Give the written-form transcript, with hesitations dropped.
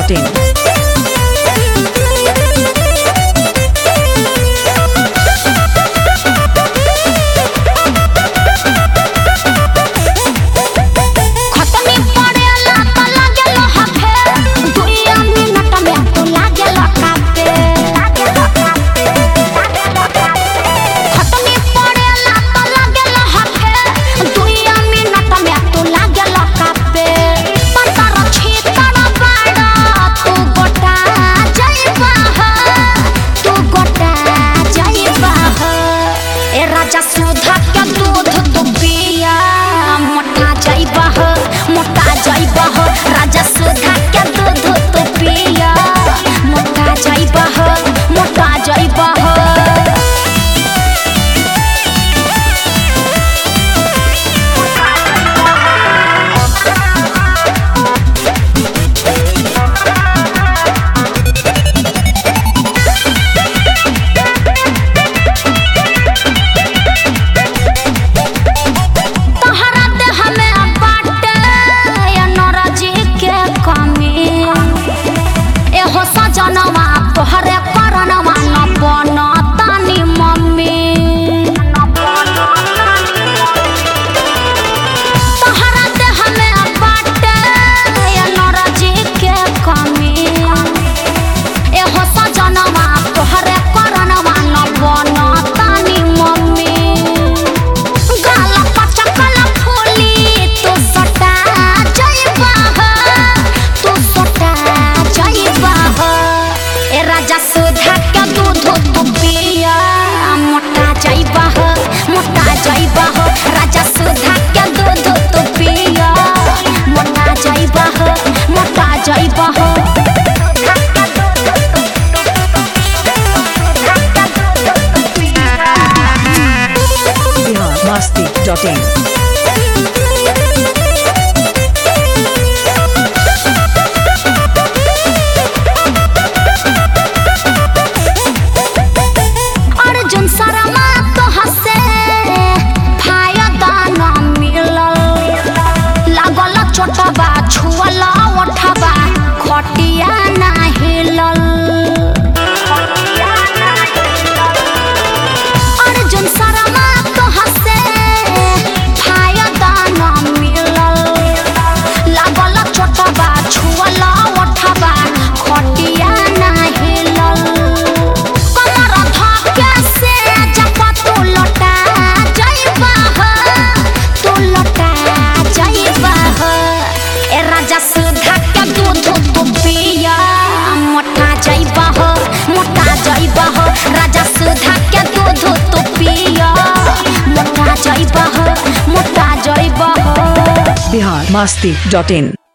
biharmasti.in. राजा सुधा के दूध तू पिया मोटा जाइबा हो, मोटा जाइबा हो। राजा सुधा के दूध तू पिया मोटा जाइबा हो, मोटा जाइबा हो। जनवा तोहरे करनवा न बनतानी मम्मी तोहरा देह में बाटे नरजी के कमी एहो सजनवा तोहरे करनवा न बनतानी मम्मी गाल पचकल फूली तू सटा जाइबा हो, तू सटा जाइबा हो। राजा सुधा के दूध तू पिया मोटा जाइबा हो, मोटा जाइबा हो। राजा सुधा के दूध तू पिया मोटा जाइबा हो, मोटा जाइबा हो। biharmasti.in. छोटबा छुअला ओठबा खटिया ना हिलल अर्जुन शर्मा तो हसे फायदा ना मिलल लागल छोटबा छुअला ओठबा खटिया ना हिलल कमर धके से जब तू लटा जाइबा हो, तू लटा जाइबा हो। राजा सुधा के दूध तू पिया मोटा जाइबा हो, मोटा जाइबा हो। राजा सुधा के दूध तू पिया मोटा जाइबा हो, मोटा जाइबा हो। biharmasti.in.